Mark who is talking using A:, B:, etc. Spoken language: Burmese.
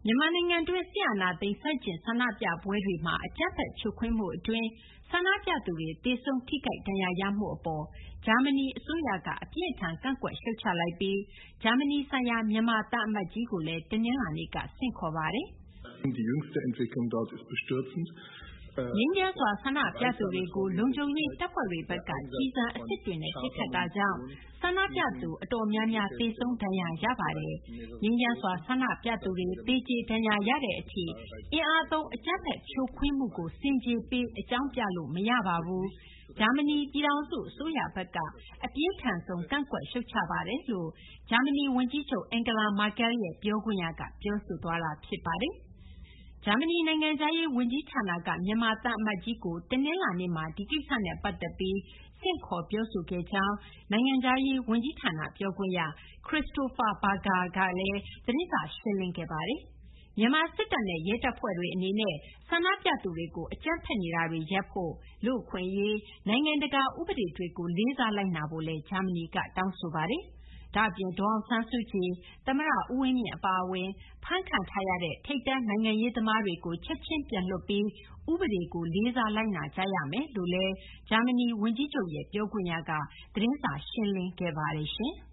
A: မြန်မာနိုင်ငံတွင်းစစ်အာဏာသိမ်းဆန့်ကျင်ဆန္ဒပြပွဲတွေမှာအကြမ်းဖက်ဖြိုခွင်းမှုအတွင်းဆန္ဒပြသူတွေသေဆုံးထိခိုက်ဒဏ်ရာရမှုအပေါ်ဂျာမနီအစိုးရကအပြင်းထန်ကန့်ကွက်ရှုတ်ချလိုက်ပြီးဂျာမနီဆိုင်ရာမြန်မာသံအမတ်ကြီးကိုလည်းတနင်္လာနေ့ကဆင့်ခေါ်ပါတယ်။ငြိမ်းချမ်းစွာဆန္ဒပြသူတွေကိုလုံခြုံရေးတပ်ဖွဲ့တွေဘက်ကကျည်ဆံအစစ်တွေနဲ့ပစ်ခတ်တာကြောင့်ဆန္ဒပြသူအတော်များများသေဆုံးဒဏ်ရာရပါတယ်။ငြိမ်းချမ်းစွာဆန္ဒပြသူတွေသေကျေဒဏ်ရာရတဲ့အထိအင်အားသုံးအကြမ်းဖက်ဖြိုခွင်းမှုကိုဆင်ခြေပေးအကြောင်းပြလို့မရပါဘူး။ဂျာမနီပြည်ထောင်စုအစိုးရဘက်ကအပြင်းထန်ဆုံးကန့်ကွက်ရှုတ်ချပါတယ်လို့ဂျာမနီဝန်ကြီးချုပ်အင်ဂလာမာကဲလ်ရဲ့ပြောခွင့်ရကပြောဆိုသွားတာဖြစ်ပါတယ်။ဂျာမနီနိုင်ငံခြားရေးဝန်ကြီးဌာနကမြန်မာသံအမတ်ကြီးကိုတနင်္လာနေ့မှာဒီကိစ္စနဲ့ပတ်သက်ပြီးဆင့်ခေါ်ပြောဆိုခဲ့ကြောင်းနိုင်ငံခြားရေးဝန်ကြီးဌာနပြောခွင့်ရခရစ္စတိုဖာဘာဂါကလည်းသတင်းစာရှင်းလင်းခဲ့ပါတယ်။မြန်မာစစ်တပ်နဲ့ရဲတပ်ဖွဲ့တွေအနေနဲ့ဆန္ဒပြသူတွေကိုအကြမ်းဖက်နေတာတွေရပ်ဖို့လူ့အခွင့်အရေးနိုင်ငံတကာဥပဒေတွေကိုလေးစားလိုက်နာဖို့လည်းဂျာမနီကတောင်းဆိုပါတယ်။ဒါ့အပြင်ဒေါ်အောင်ဆန်းစုကြည်သမ္မတဦးဝင်းမြင့်အပါအဝင်ဖမ်းခံထားရတဲ့ထိပ်တန်းနိုင်ငံရေးသမားတွေကိုချက်ချင်းပြန်လွှတ်ပြီးဥပဒေကိုလေးစားလိုက်နာကြရမယ်လို့လည်းဂျာမနီဝန်ကြီးချုပ်ရဲ့ပြောခွင့်ရကသတင်းစာရှင်းလင်းခဲ့ပါတယ်ရှင်။